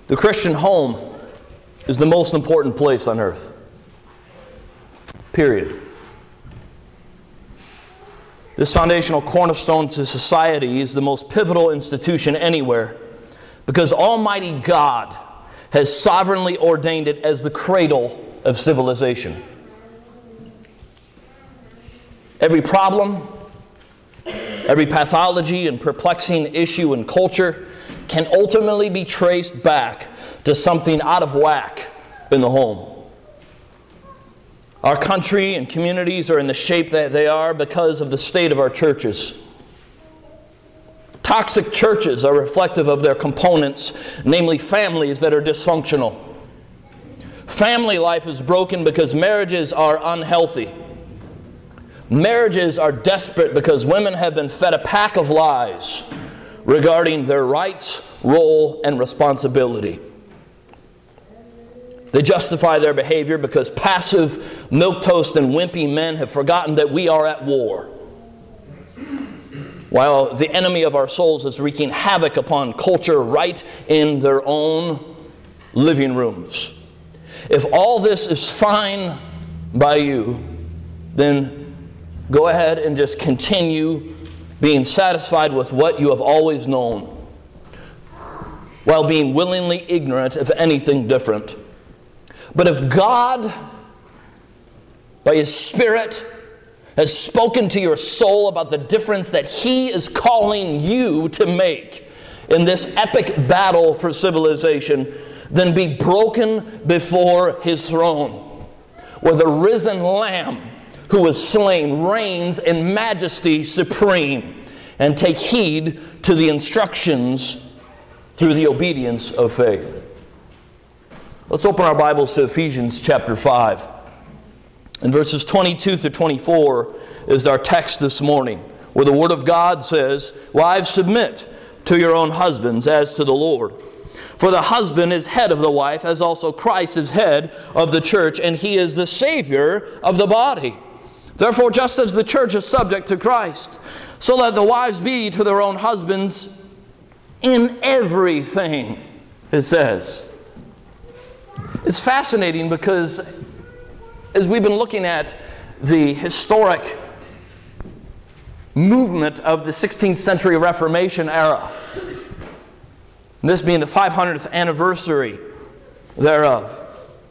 The Christian home is the most important place on earth. Period. This foundational cornerstone to society is the most pivotal institution anywhere because Almighty God has sovereignly ordained it as the cradle of civilization. Every problem, every pathology and perplexing issue in culture can ultimately be traced back to something out of whack in the home. Our country and communities are in the shape that they are because of the state of our churches. Toxic churches are reflective of their components, namely families that are dysfunctional. Family life is broken because marriages are unhealthy. Marriages are desperate because women have been fed a pack of lies regarding their rights, role, and responsibility. They justify their behavior because passive, milquetoast, and wimpy men have forgotten that we are at war, while the enemy of our souls is wreaking havoc upon culture right in their own living rooms. If all this is fine by you, then go ahead and just continue being satisfied with what you have always known, while being willingly ignorant of anything different. But if God, by His Spirit, has spoken to your soul about the difference that He is calling you to make in this epic battle for civilization, then be broken before His throne, where the risen Lamb who was slain reigns in majesty supreme, and take heed to the instructions through the obedience of faith. Let's open our Bibles to Ephesians chapter 5. And verses 22 through 24 is our text this morning, where the Word of God says, "Wives, submit to your own husbands as to the Lord. For the husband is head of the wife, as also Christ is head of the church, and He is the Savior of the body. Therefore, just as the church is subject to Christ, so let the wives be to their own husbands in everything," it says. It's fascinating because as we've been looking at the historic movement of the 16th century Reformation era, this being the 500th anniversary thereof,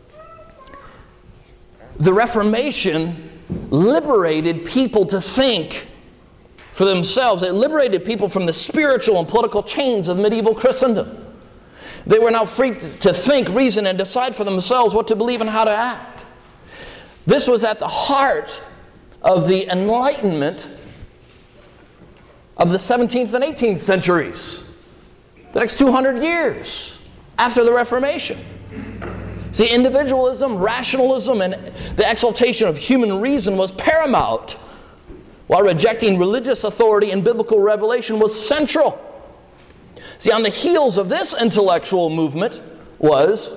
the Reformation liberated people to think for themselves. It liberated people from the spiritual and political chains of medieval Christendom. They were now free to think, reason, and decide for themselves what to believe and how to act. This was at the heart of the Enlightenment of the 17th and 18th centuries, the next 200 years after the Reformation. See, individualism, rationalism, and the exaltation of human reason was paramount, while rejecting religious authority and biblical revelation was central. See, on the heels of this intellectual movement was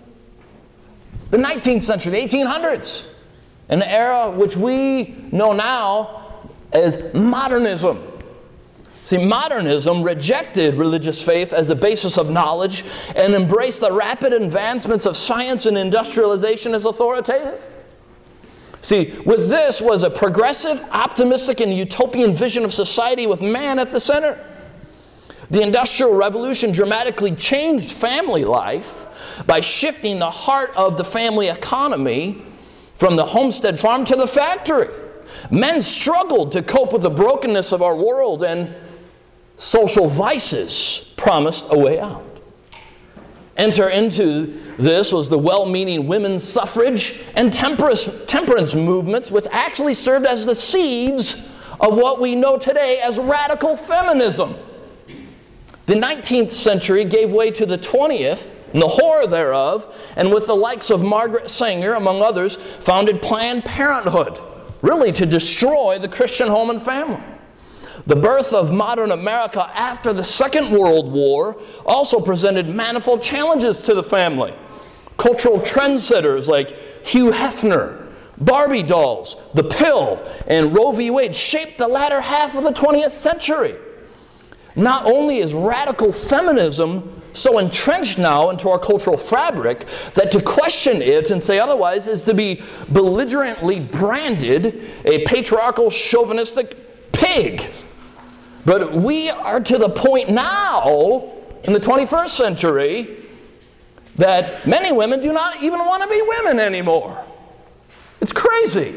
the 19th century, the 1800s, an era which we know now as modernism. See, modernism rejected religious faith as a basis of knowledge and embraced the rapid advancements of science and industrialization as authoritative. See, with this was a progressive, optimistic, and utopian vision of society with man at the center. The Industrial Revolution dramatically changed family life by shifting the heart of the family economy from the homestead farm to the factory. Men struggled to cope with the brokenness of our world, and social vices promised a way out. Enter into this was the well-meaning women's suffrage and temperance movements, which actually served as the seeds of what we know today as radical feminism. The 19th century gave way to the 20th, and the horror thereof, and with the likes of Margaret Sanger, among others, founded Planned Parenthood, really to destroy the Christian home and family. The birth of modern America after the Second World War also presented manifold challenges to the family. Cultural trendsetters like Hugh Hefner, Barbie dolls, the pill, and Roe v. Wade shaped the latter half of the 20th century. Not only is radical feminism so entrenched now into our cultural fabric that to question it and say otherwise is to be belligerently branded a patriarchal, chauvinistic pig. But we are to the point now, in the 21st century, that many women do not even want to be women anymore. It's crazy.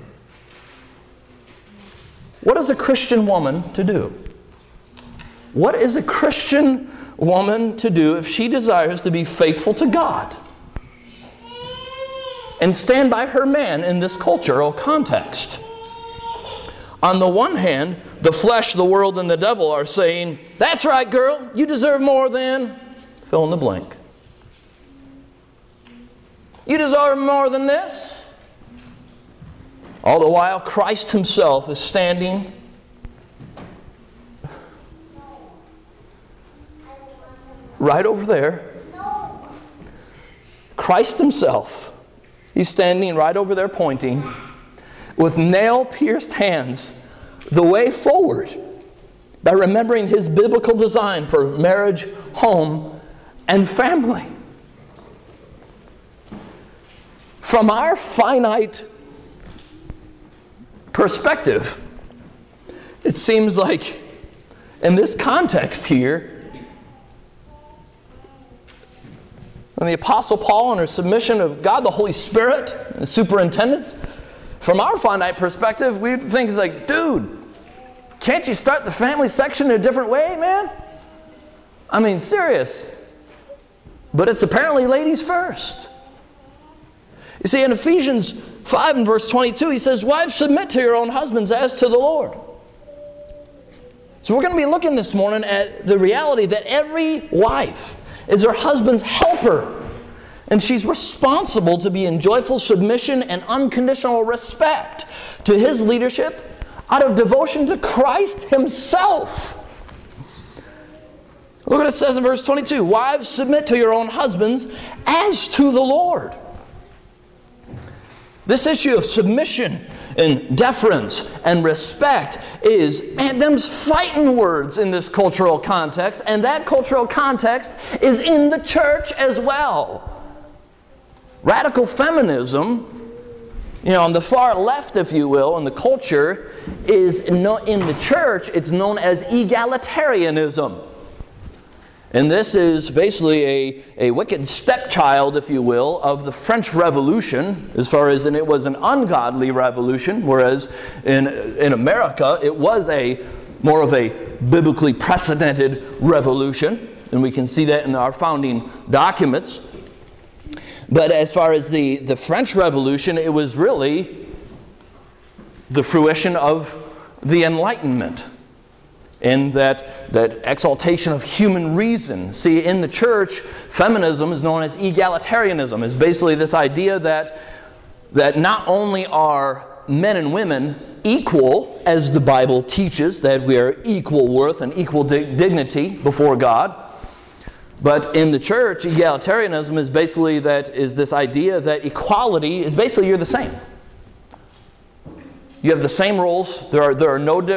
What is a Christian woman to do? What is a Christian woman to do if she desires to be faithful to God and stand by her man in this cultural context? On the one hand, the flesh, the world, and the devil are saying, "That's right, girl, you deserve more than," fill in the blank. "You deserve more than this." All the while, Christ himself is standing right over there. Christ himself, he's standing right over there pointing with nail-pierced hands the way forward by remembering his biblical design for marriage, home, and family. From our finite perspective, it seems like in this context here, and the Apostle Paul under submission of God the Holy Spirit and the superintendents, from our finite perspective, we think it's like, dude, can't you start the family section in a different way, man? I mean, serious. But it's apparently ladies first. You see, in Ephesians 5 and verse 22, he says, "Wives, submit to your own husbands as to the Lord." So we're going to be looking this morning at the reality that every wife is her husband's helper. And she's responsible to be in joyful submission and unconditional respect to his leadership out of devotion to Christ himself. Look what it says in verse 22. "Wives, submit to your own husbands as to the Lord." This issue of submission and deference and respect is, man, them's fighting words in this cultural context, and that cultural context is in the church as well. Radical feminism, on the far left, if you will, in the culture, is in the church, it's known as egalitarianism. And this is basically a wicked stepchild, if you will, of the French Revolution, as far as, and it was an ungodly revolution, whereas in America it was more of a biblically precedented revolution, and we can see that in our founding documents. But as far as the French Revolution, it was really the fruition of the Enlightenment. And that exaltation of human reason. See, in the church, feminism is known as egalitarianism. It's basically this idea that not only are men and women equal, as the Bible teaches, that we are equal worth and equal dignity before God, but in the church, egalitarianism is basically this idea that equality is basically you're the same. You have the same roles. There are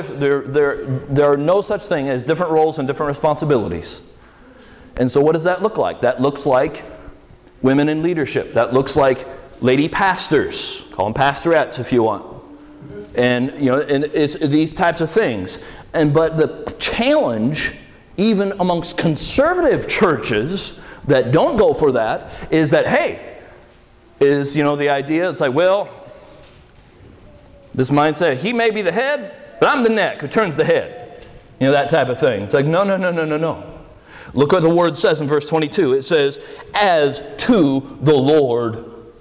no such thing as different roles and different responsibilities. And so what does that look like? That looks like women in leadership. That looks like lady pastors. Call them pastorettes if you want. And and it's these types of things. But the challenge, even amongst conservative churches that don't go for that, is that the idea. It's like, well, this mindset, he may be the head, but I'm the neck who turns the head. That type of thing. It's like, no. Look what the word says in verse 22. It says, "as to the Lord."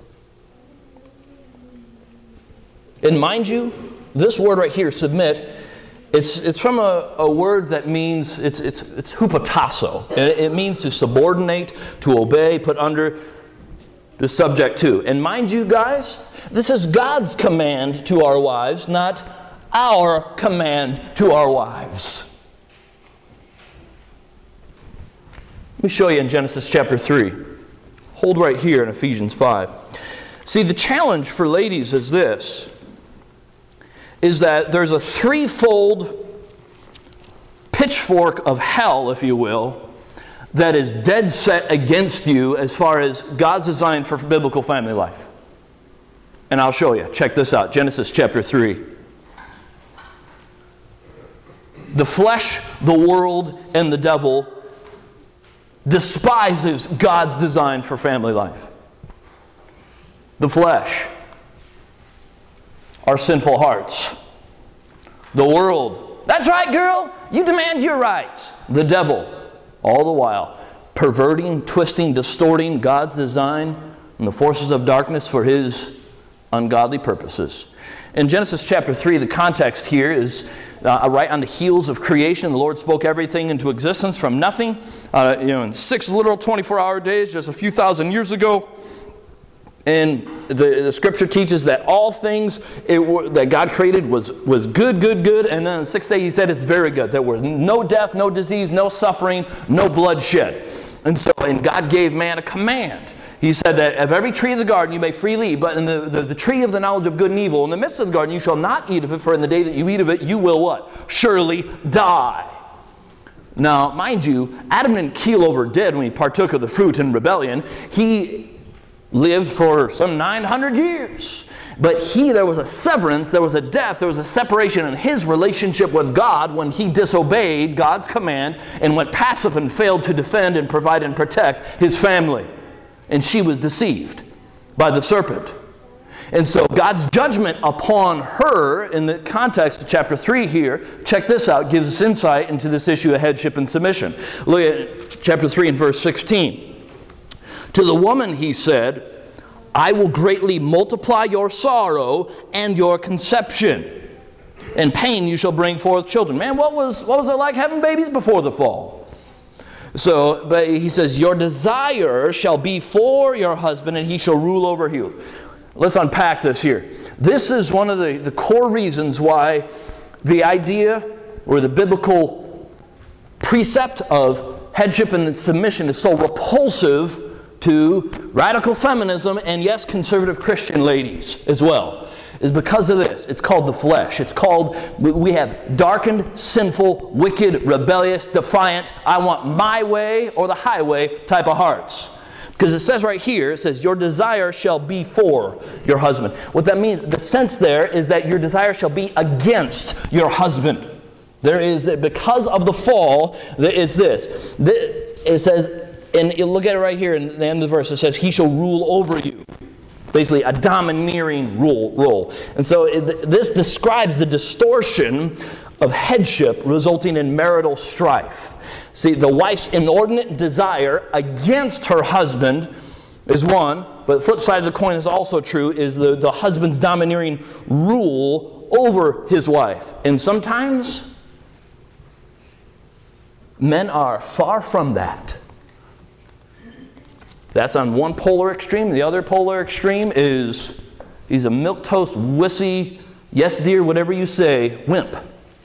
And mind you, this word right here, submit, it's from a word that means, it's hupotasso. It means to subordinate, to obey, put under, to subject to. And mind you, guys, this is God's command to our wives, not our command to our wives. Let me show you in Genesis chapter 3. Hold right here in Ephesians 5. See, the challenge for ladies is this, is that there's a threefold pitchfork of hell, if you will, that is dead set against you as far as God's design for biblical family life. And I'll show you. Check this out. Genesis chapter 3. The flesh, the world, and the devil despises God's design for family life. The flesh, our sinful hearts. The world, that's right, girl, you demand your rights. The devil, all the while, perverting, twisting, distorting God's design and the forces of darkness for his ungodly purposes. In Genesis chapter 3, the context here is right on the heels of creation. The Lord spoke everything into existence from nothing, in 6 literal 24-hour days, just a few thousand years ago. And the scripture teaches that all things that God created was good, good, good. And then on the 6th day he said it's very good. There was no death, no disease, no suffering, no bloodshed. And God gave man a command. He said that of every tree of the garden you may freely eat, but in the tree of the knowledge of good and evil, in the midst of the garden you shall not eat of it, for in the day that you eat of it you will what? Surely die. Now, mind you, Adam didn't keel over dead when he partook of the fruit in rebellion. He lived for some 900 years. But there was a severance, there was a death, there was a separation in his relationship with God when he disobeyed God's command and went passive and failed to defend and provide and protect his family. And she was deceived by the serpent. And so God's judgment upon her, in the context of chapter 3 here, check this out, gives us insight into this issue of headship and submission. Look at chapter 3 and verse 16. To the woman he said, I will greatly multiply your sorrow and your conception. In pain you shall bring forth children. Man, what was it like having babies before the fall? But he says, your desire shall be for your husband, and he shall rule over you. Let's unpack this here. This is one of the core reasons why the idea or the biblical precept of headship and submission is so repulsive to radical feminism and, yes, conservative Christian ladies as well, is because of this. It's called the flesh. It's called, we have darkened, sinful, wicked, rebellious, defiant, I want my way or the highway type of hearts. Because it says right here, it says, your desire shall be for your husband. What that means, the sense there is that your desire shall be against your husband. There is, because of the fall, it's this. It says, and you look at it right here in the end of the verse, it says, he shall rule over you. Basically, a domineering role. And so this describes the distortion of headship resulting in marital strife. See, the wife's inordinate desire against her husband is one, but the flip side of the coin is also true, is the husband's domineering rule over his wife. And sometimes, men are far from that. That's on one polar extreme. The other polar extreme is he's a milquetoast, wussy, yes dear, whatever you say, wimp.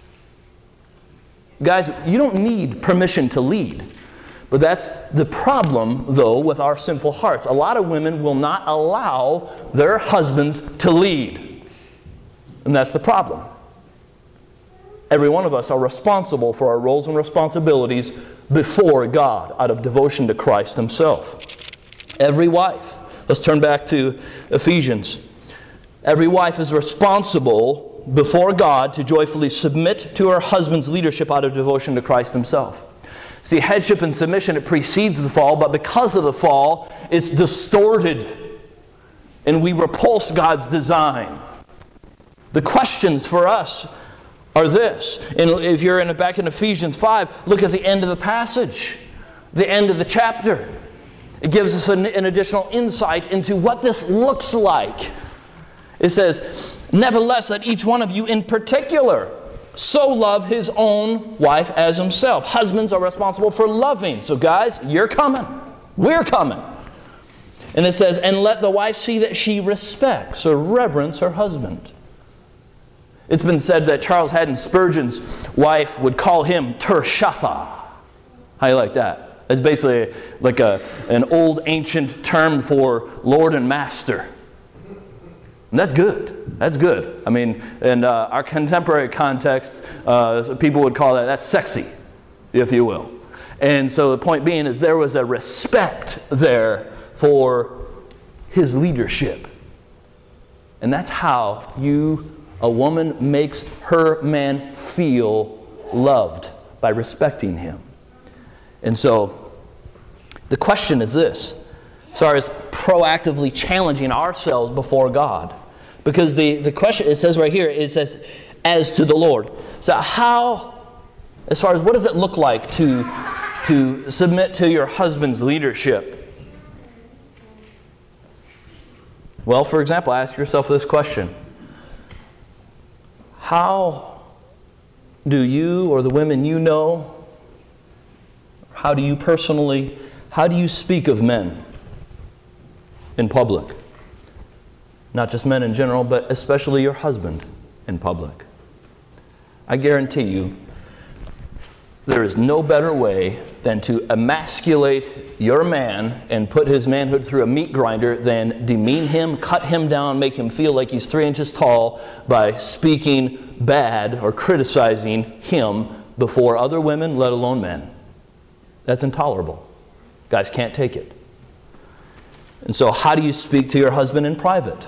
Guys, you don't need permission to lead. But that's the problem, though, with our sinful hearts. A lot of women will not allow their husbands to lead. And that's the problem. Every one of us are responsible for our roles and responsibilities before God out of devotion to Christ himself. Every wife, let's turn back to Ephesians. Every wife is responsible before God to joyfully submit to her husband's leadership out of devotion to Christ himself. See, headship and submission, it precedes the fall, but because of the fall, it's distorted. And we repulse God's design. The questions for us are this. And if you're back in Ephesians 5, look at the end of the passage. The end of the chapter. It gives us an additional insight into what this looks like. It says, nevertheless, let each one of you in particular so love his own wife as himself. Husbands are responsible for loving. So guys, you're coming. We're coming. And it says, and let the wife see that she respects or reverence her husband. It's been said that Charles Haddon Spurgeon's wife would call him Tirshatha. How do you like that? It's basically like an old ancient term for Lord and Master. And that's good. That's good. I mean, in our contemporary context, people would call that's sexy, if you will. And so the point being is there was a respect there for his leadership. And that's how a woman makes her man feel loved, by respecting him. And so the question is this, as far as proactively challenging ourselves before God. Because the question, it says right here, it says, as to the Lord. So how, as far as what does it look like to submit to your husband's leadership? Well, for example, ask yourself this question. How do you or the women you know, how do you speak of men in public? Not just men in general, but especially your husband in public. I guarantee you, there is no better way than to emasculate your man and put his manhood through a meat grinder than demean him, cut him down, make him feel like he's 3 inches tall by speaking bad or criticizing him before other women, let alone men. That's intolerable. Guys can't take it. And so how do you speak to your husband in private?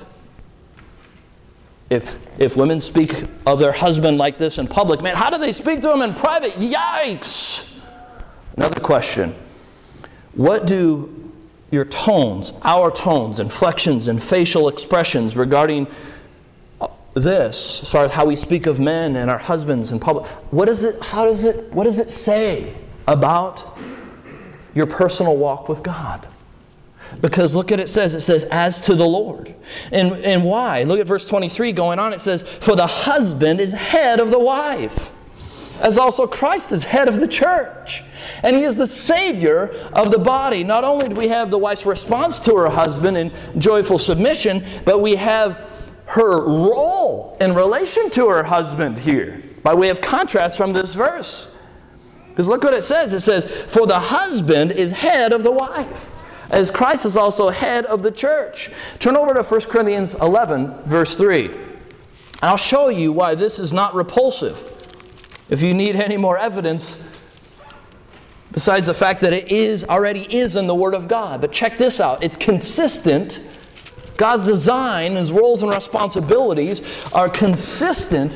If women speak of their husband like this in public, man, how do they speak to him in private? Yikes! Another question. What do your tones, our tones, inflections, and facial expressions regarding this, as far as how we speak of men and our husbands in public, what does it say about your personal walk with God? Because look at it says, as to the Lord. And why? Look at verse 23 going on. It says, for the husband is head of the wife, as also Christ is head of the church. And he is the Savior of the body. Not only do we have the wife's response to her husband in joyful submission, but we have her role in relation to her husband here, by way of contrast from this verse. Because look what it says. It says, for the husband is head of the wife, as Christ is also head of the church. Turn over to 1 Corinthians 11, verse 3. I'll show you why this is not repulsive. If you need any more evidence, besides the fact that it already is in the Word of God. But check this out. It's consistent. God's design, His roles and responsibilities are consistent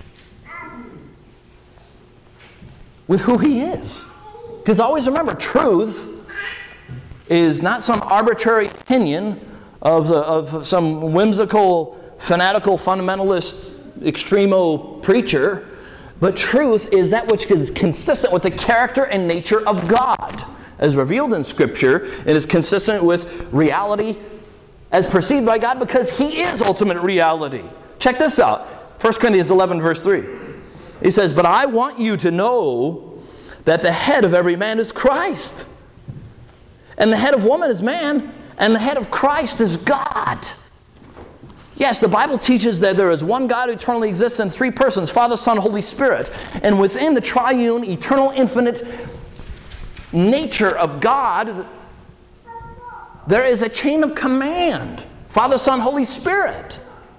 with who He is. Because always remember, truth is not some arbitrary opinion of some whimsical, fanatical, fundamentalist, extremo preacher, but truth is that which is consistent with the character and nature of God, as revealed in Scripture. It is consistent with reality as perceived by God because He is ultimate reality. Check this out. 1 Corinthians 11, verse 3. He says, but I want you to know that the head of every man is Christ. And the head of woman is man, and the head of Christ is God. Yes, the Bible teaches that there is one God who eternally exists in 3 persons, Father, Son, Holy Spirit. And within the triune, eternal, infinite nature of God, there is a chain of command. Father, Son, Holy Spirit.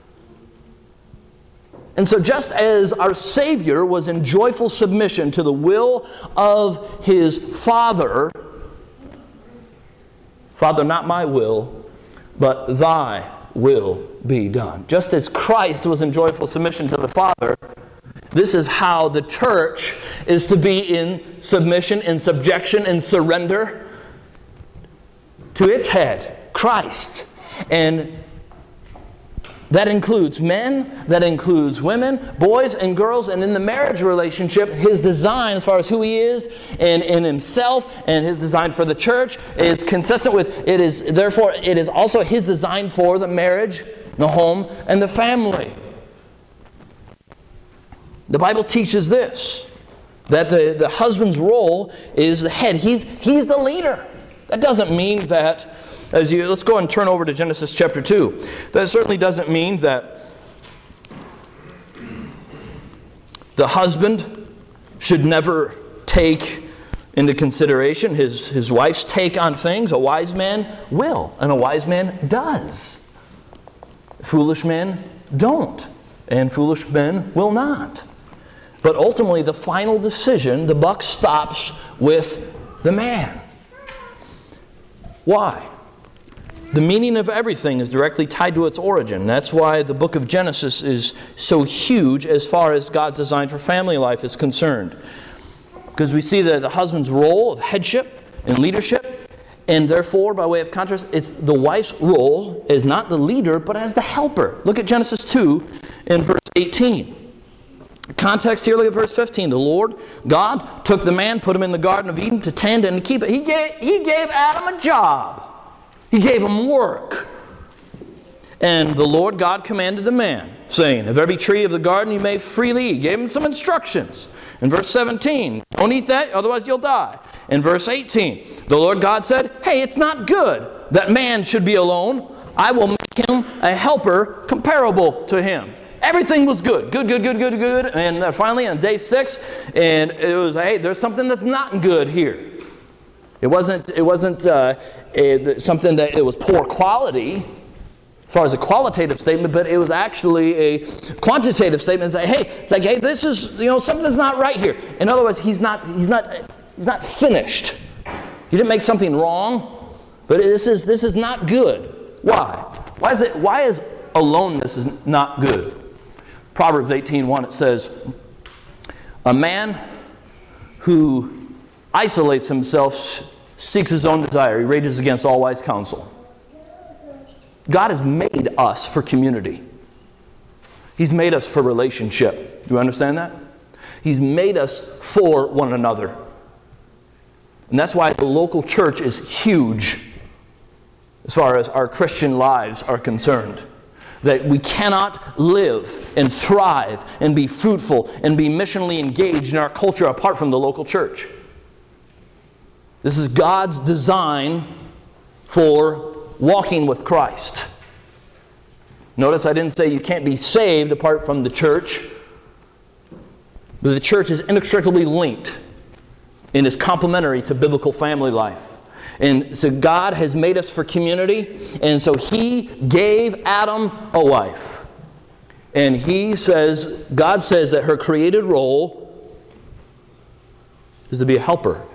And so just as our Savior was in joyful submission to the will of His Father, Father, not my will, but Thy will be done. Just as Christ was in joyful submission to the Father, this is how the church is to be in submission, in subjection, in surrender to its head, Christ. And that includes men, that includes women, boys and girls, and in the marriage relationship, His design as far as who He is and in Himself and His design for the church is consistent with, it is also His design for the marriage, the home, and the family. The Bible teaches this, that the husband's role is the head. He's the leader. That doesn't mean that, let's go and turn over to Genesis chapter 2. That certainly doesn't mean that the husband should never take into consideration his wife's take on things. A wise man will, and a wise man does. Foolish men don't, and foolish men will not. But ultimately, the final decision, the buck stops with the man. Why? The meaning of everything is directly tied to its origin. That's why the book of Genesis is so huge as far as God's design for family life is concerned. Because we see the husband's role of headship and leadership, and therefore, by way of contrast, it's the wife's role is not the leader, but as the helper. Look at Genesis 2 in verse 18. Context here, look at verse 15. The Lord God took the man, put him in the Garden of Eden to tend and to keep it. He gave Adam a job. He gave him work. And the Lord God commanded the man, saying, of every tree of the garden you may freely eat. He gave him some instructions. In verse 17, don't eat that, otherwise you'll die. In verse 18, the Lord God said, hey, it's not good that man should be alone. I will make him a helper comparable to him. Everything was good. Good. And finally on day 6, and it was, hey, there's something that's not good here. It wasn't something that it was poor quality as far as a qualitative statement, but it was actually a quantitative statement. It's like, hey, this is, something's not right here. In other words, he's not finished. He didn't make something wrong, but this is not good. Why? Why is aloneness is not good? Proverbs 18:1, it says, a man who isolates himself seeks his own desire. He rages against all wise counsel. God has made us for community. He's made us for relationship. Do you understand that? He's made us for one another. And that's why the local church is huge as far as our Christian lives are concerned. That we cannot live and thrive and be fruitful and be missionally engaged in our culture apart from the local church. This is God's design for walking with Christ. Notice I didn't say you can't be saved apart from the church. But the church is inextricably linked and is complementary to biblical family life. And so God has made us for community, and so He gave Adam a wife. And God says that her created role is to be a helper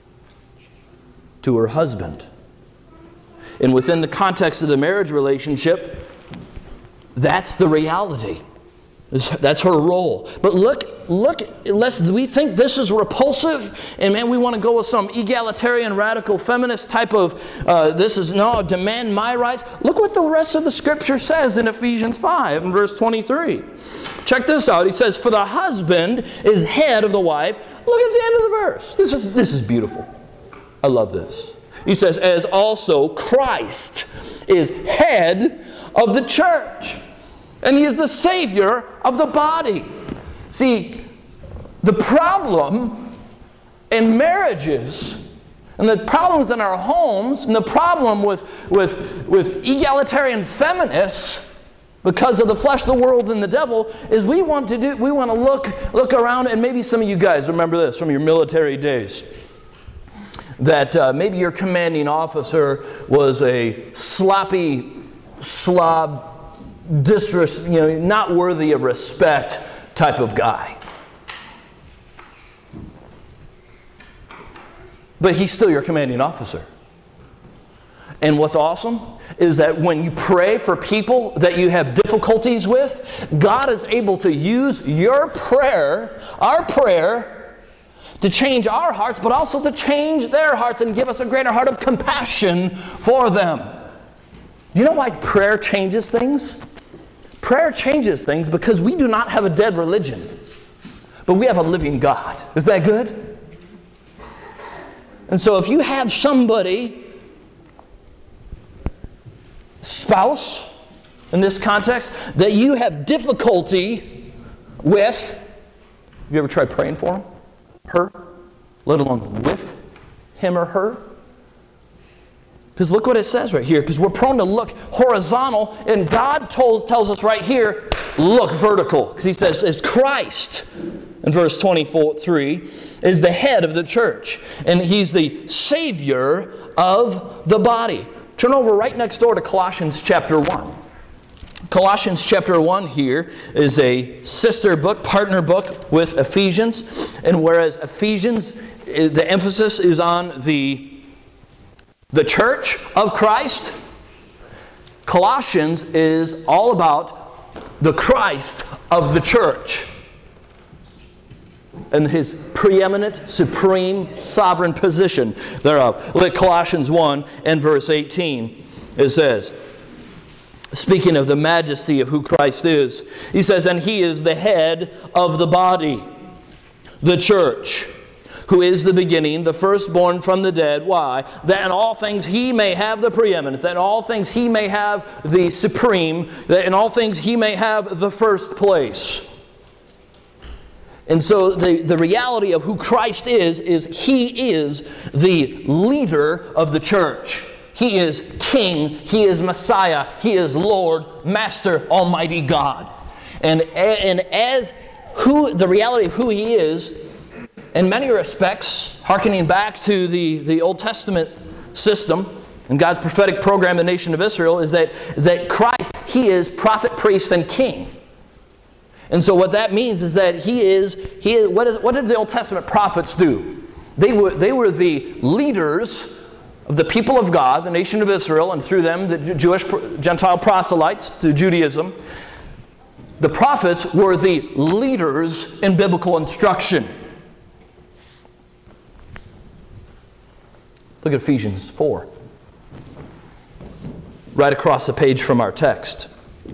to her husband. And within the context of the marriage relationship, that's the reality. That's her role. But look, lest we think this is repulsive, and man, we want to go with some egalitarian, radical, feminist type of, demand my rights. Look what the rest of the Scripture says in Ephesians 5 and verse 23. Check this out. He says, for the husband is head of the wife. Look at the end of the verse. This is beautiful. I love this. He says, as also Christ is head of the church. And He is the Savior of the body. See, the problem in marriages, and the problems in our homes, and the problem with egalitarian feminists, because of the flesh, the world, and the devil, is we want to look around, and maybe some of you guys remember this from your military days. That maybe your commanding officer was a sloppy slob, not worthy of respect type of guy. But he's still your commanding officer. And what's awesome is that when you pray for people that you have difficulties with, God is able to use your prayer, our prayer, to change our hearts, but also to change their hearts and give us a greater heart of compassion for them. Do you know why prayer changes things? Prayer changes things because we do not have a dead religion, but we have a living God. Is that good? And so if you have somebody, spouse, in this context, that you have difficulty with, have you ever tried praying for him? Her? Let alone with him or her? Because look what it says right here. Because we're prone to look horizontal, and God tells us right here, look vertical. Because He says, as Christ, in verse 23, is the head of the church. And He's the Savior of the body. Turn over right next door to Colossians chapter 1. Colossians chapter 1 here is a sister book, partner book with Ephesians. And whereas Ephesians, the emphasis is on the church of Christ, Colossians is all about the Christ of the church and His preeminent, supreme, sovereign position thereof. Look at Colossians 1 and verse 18. It says, speaking of the majesty of who Christ is, he says, and He is the head of the body, the church, who is the beginning, the firstborn from the dead. Why? That in all things He may have the preeminence, that in all things He may have the supreme, that in all things He may have the first place. And so the reality of who Christ is He is the leader of the church. He is King, He is Messiah, He is Lord, Master, Almighty God. And as the reality of who He is, in many respects, hearkening back to the Old Testament system and God's prophetic program in the nation of Israel, is that Christ, He is prophet, priest, and king. And so what that means is that He is what did the Old Testament prophets do? They were the leaders of the people of God, the nation of Israel, and through them, the Jewish Gentile proselytes to Judaism. The prophets were the leaders in biblical instruction. Look at Ephesians 4. Right across the page from our text.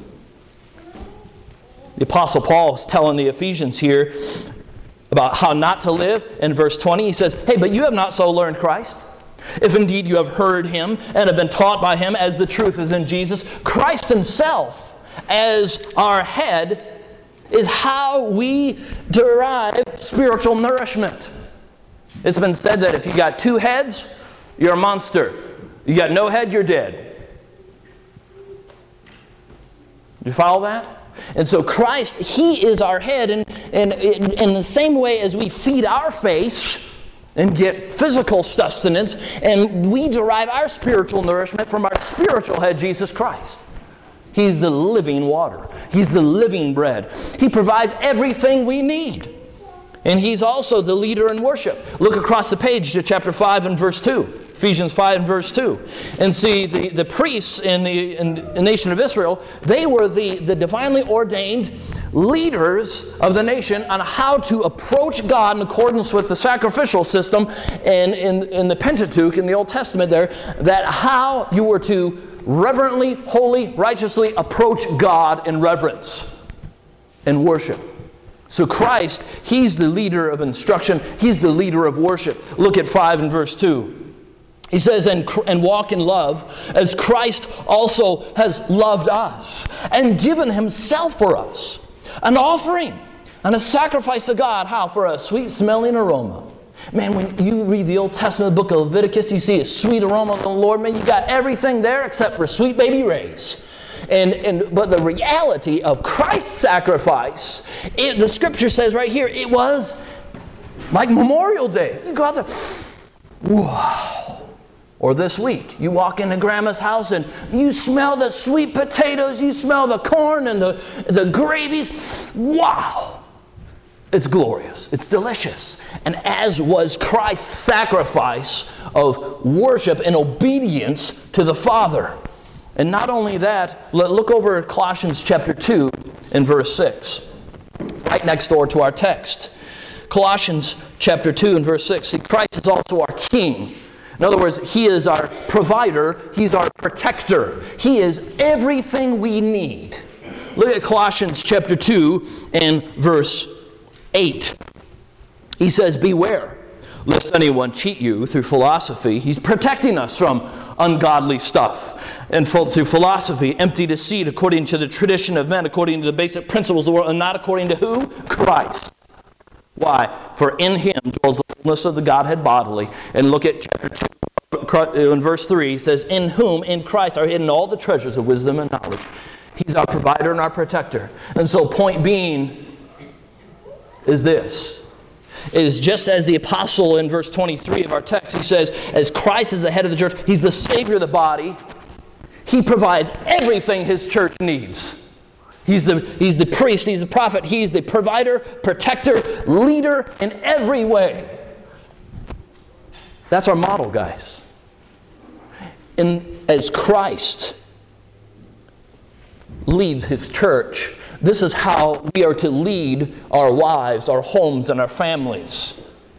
The Apostle Paul is telling the Ephesians here about how not to live. In verse 20, he says, hey, but you have not so learned Christ. If indeed you have heard Him and have been taught by Him as the truth is in Jesus, Christ Himself as our head is how we derive spiritual nourishment. It's been said that if you got two heads, you're a monster. You got no head, you're dead. Do you follow that? And so Christ, He is our head, and in the same way as we feed our face and get physical sustenance, and we derive our spiritual nourishment from our spiritual head, Jesus Christ. He's the living water. He's the living bread. He provides everything we need. And He's also the leader in worship. Look across the page to chapter 5 and verse 2. Ephesians 5 and verse 2. And see, the priests in the nation of Israel, they were the divinely ordained leaders of the nation on how to approach God in accordance with the sacrificial system and in the Pentateuch, in the Old Testament there, that how you were to reverently, holy, righteously approach God in reverence and worship. So Christ, He's the leader of instruction. He's the leader of worship. Look at 5 and verse 2. He says, and walk in love, as Christ also has loved us, and given Himself for us, an offering and a sacrifice to God. How? For a sweet-smelling aroma. Man, when you read the Old Testament book of Leviticus, you see a sweet aroma of the Lord. Man, you got everything there except for sweet baby rays. But the reality of Christ's sacrifice, the Scripture says right here, it was like Memorial Day. You go out there, wow. Or this week, you walk into Grandma's house and you smell the sweet potatoes, you smell the corn and the gravies. Wow! It's glorious. It's delicious. And as was Christ's sacrifice of worship and obedience to the Father. And not only that, look over at Colossians chapter 2 and verse 6. Right next door to our text. Colossians chapter 2 and verse 6. See, Christ is also our King. In other words, He is our provider. He's our protector. He is everything we need. Look at Colossians chapter 2 and verse 8. He says, beware, lest anyone cheat you through philosophy. He's protecting us from ungodly stuff. And through philosophy, empty deceit, according to the tradition of men, according to the basic principles of the world, and not according to who? Christ. Why? For in Him dwells the fullness of the Godhead bodily. And look at chapter 2, in verse 3, he says, in whom, in Christ, are hidden all the treasures of wisdom and knowledge. He's our provider and our protector. And so point being is this. It is just as the apostle in verse 23 of our text, he says, as Christ is the head of the church, He's the Savior of the body. He provides everything His church needs. He's the priest, he's the prophet, he's the provider, protector, leader in every way. That's our model, guys. And as Christ leads his church, this is how we are to lead our lives, our homes, and our families.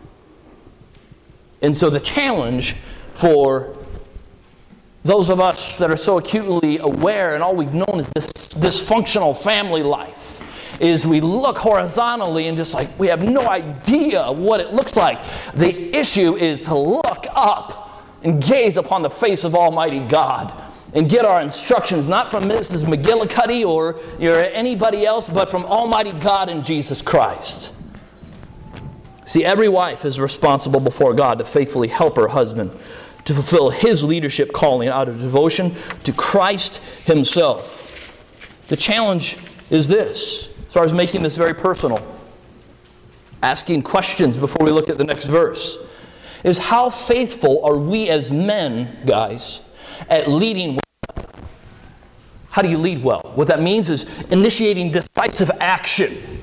And so the challenge for those of us that are so acutely aware and all we've known is this dysfunctional family life is we look horizontally and just like we have no idea what it looks like. The issue is to look up and gaze upon the face of Almighty God and get our instructions not from Mrs. McGillicuddy or anybody else, but from Almighty God and Jesus Christ. See, every wife is responsible before God to faithfully help her husband to fulfill his leadership calling out of devotion to Christ himself. The challenge is this, as far as making this very personal, asking questions before we look at the next verse, is how faithful are we as men, guys, at leading well? How do you lead well? What that means is initiating decisive action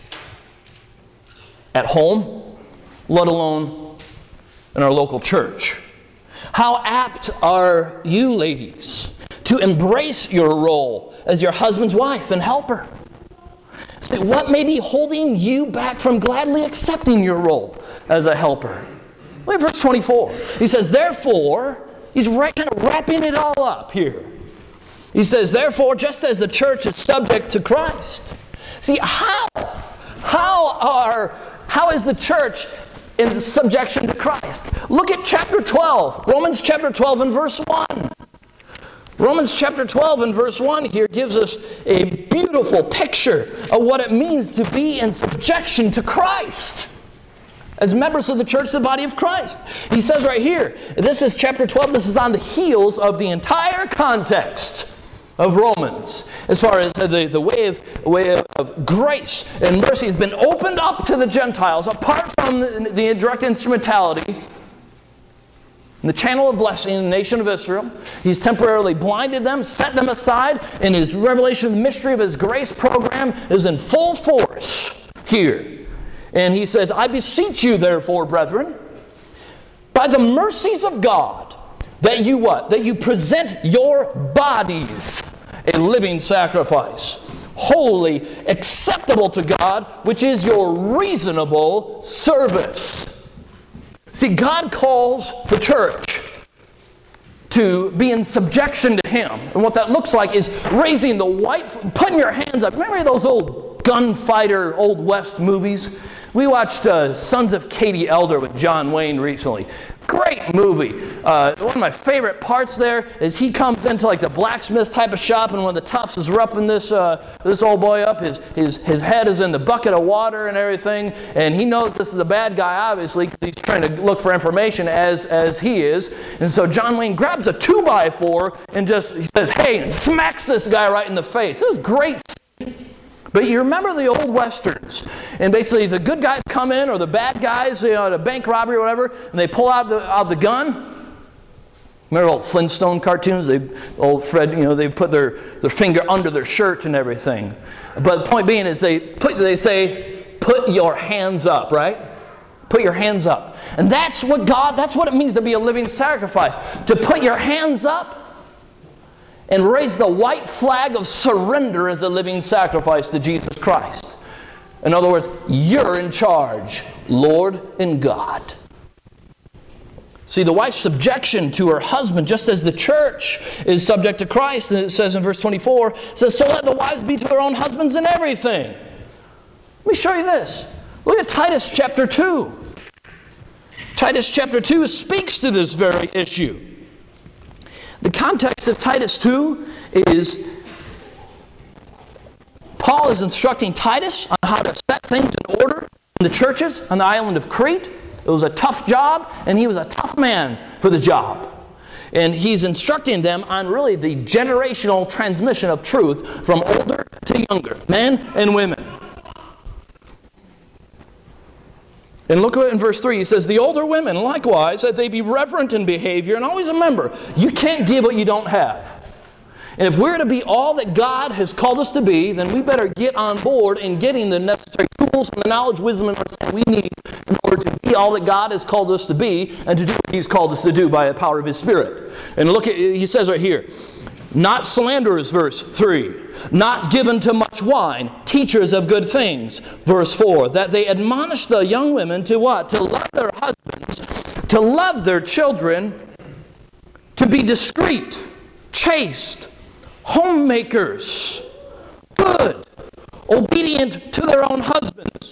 at home, let alone in our local church. How apt are you, ladies, to embrace your role as your husband's wife and helper? See, what may be holding you back from gladly accepting your role as a helper? Look at verse 24. He says, therefore, he's kind of wrapping it all up here. He says, therefore, just as the church is subject to Christ. See, how is the church in the subjection to Christ? Look at chapter 12, Romans chapter 12 and verse 1. Romans chapter 12 and verse 1 here gives us a beautiful picture of what it means to be in subjection to Christ as members of the church, the body of Christ. He says right here, this is chapter 12, this is on the heels of the entire context of Romans, as far as the way of grace and mercy has been opened up to the Gentiles, apart from the direct instrumentality, the channel of blessing in the nation of Israel. He's temporarily blinded them, set them aside, and his revelation of the mystery of his grace program is in full force here. And he says, I beseech you, therefore, brethren, by the mercies of God, that you what? That you present your bodies a living sacrifice, holy, acceptable to God, which is your reasonable service. See, God calls the church to be in subjection to Him. And what that looks like is raising the putting your hands up. Remember those old gunfighter, Old West movies? We watched Sons of Katie Elder with John Wayne recently. Great movie. One of my favorite parts there is he comes into like the blacksmith type of shop, and when the toughs is roughing this old boy up, his head is in the bucket of water and everything, and he knows this is a bad guy, obviously, because he's trying to look for information as he is. And so John Wayne grabs a 2x4 and he says, hey, and smacks this guy right in the face. It was great. But you remember the old westerns, and basically the good guys come in, or the bad guys, the bank robbery or whatever, and they pull out the gun. Remember old Flintstone cartoons? Old Fred, they put their finger under their shirt and everything. But the point being is they say, put your hands up, right? Put your hands up. And that's what it means to be a living sacrifice. To put your hands up and raise the white flag of surrender as a living sacrifice to Jesus Christ. In other words, you're in charge, Lord and God. See, the wife's subjection to her husband, just as the church is subject to Christ, and it says in verse 24, it says, so let the wives be to their own husbands in everything. Let me show you this. Look at Titus chapter 2. Titus chapter 2 speaks to this very issue. The context of Titus 2 is Paul is instructing Titus on how to set things in order in the churches on the island of Crete. It was a tough job, and he was a tough man for the job. And he's instructing them on really the generational transmission of truth from older to younger, men and women. And look at in verse 3, he says, the older women, likewise, that they be reverent in behavior. And always remember, you can't give what you don't have. And if we're to be all that God has called us to be, then we better get on board in getting the necessary tools and the knowledge, wisdom, and understanding we need in order to be all that God has called us to be and to do what He's called us to do by the power of His Spirit. And look at, he says right here, not slanderers, verse 3, not given to much wine, teachers of good things, verse 4, that they admonish the young women to what? To love their husbands, to love their children, to be discreet, chaste, homemakers, good, obedient to their own husbands.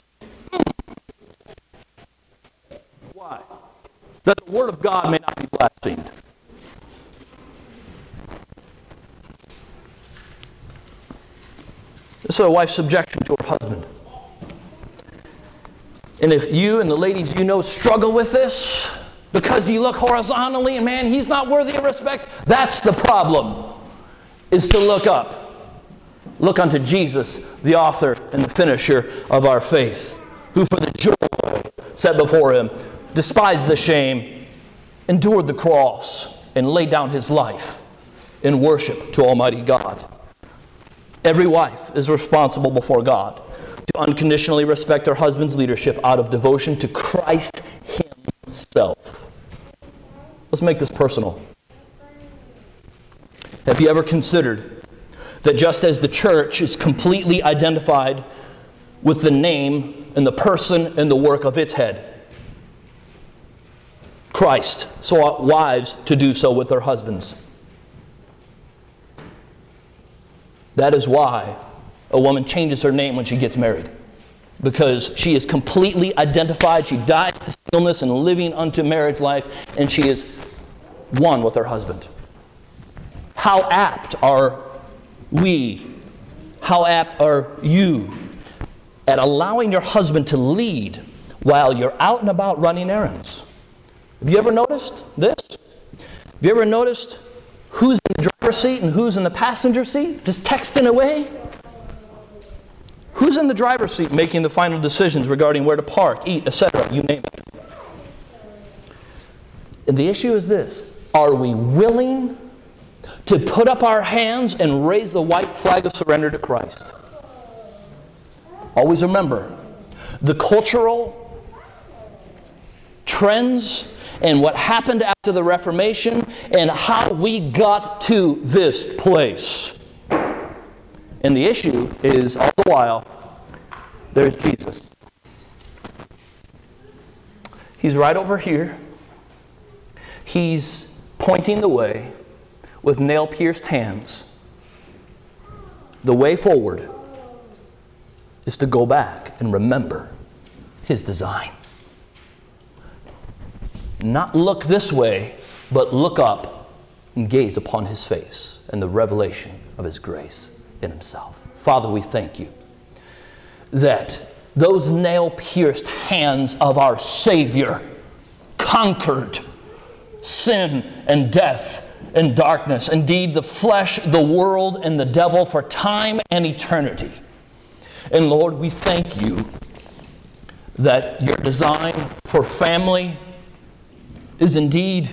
Why? That the word of God may not be blasphemed. This is a wife's subjection to her husband. And if you and the ladies you know struggle with this because you look horizontally and man, he's not worthy of respect, that's the problem. Is to look up. Look unto Jesus, the author and the finisher of our faith, who for the joy set before Him despised the shame, endured the cross, and laid down His life in worship to Almighty God. Every wife is responsible before God to unconditionally respect her husband's leadership out of devotion to Christ Himself. Let's make this personal. Have you ever considered that just as the church is completely identified with the name and the person and the work of its head, Christ, so ought wives to do so with their husbands? That is why a woman changes her name when she gets married. Because she is completely identified, she dies to singleness and living unto marriage life, and she is one with her husband. How apt are we, how apt are you at allowing your husband to lead while you're out and about running errands? Have you ever noticed this? Have you ever noticed who's in the driver's seat and who's in the passenger seat? Just texting away? Who's in the driver's seat making the final decisions regarding where to park, eat, etc., you name it? And the issue is this: are we willing to put up our hands and raise the white flag of surrender to Christ? Always remember, the cultural trends and what happened after the Reformation and how we got to this place. And the issue is, all the while, there's Jesus. He's right over here. He's pointing the way with nail-pierced hands. The way forward is to go back and remember His design. Not look this way, but look up and gaze upon His face and the revelation of His grace in Himself. Father, we thank You that those nail-pierced hands of our Savior conquered sin and death and darkness, indeed the flesh, the world, and the devil for time and eternity. And Lord, we thank You that Your design for family is indeed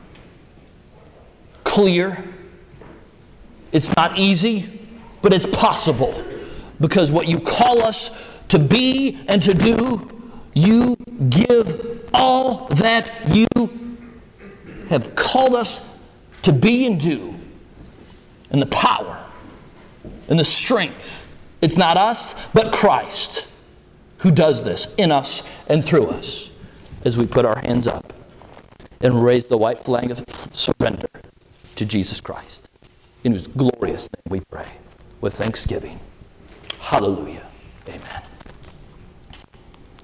clear. It's not easy, but it's possible. Because what You call us to be and to do, You give all that You have called us to be and do. And the power and the strength. It's not us, but Christ who does this in us and through us as we put our hands up and raise the white flag of surrender to Jesus Christ, in whose glorious name we pray with thanksgiving. Hallelujah. Amen.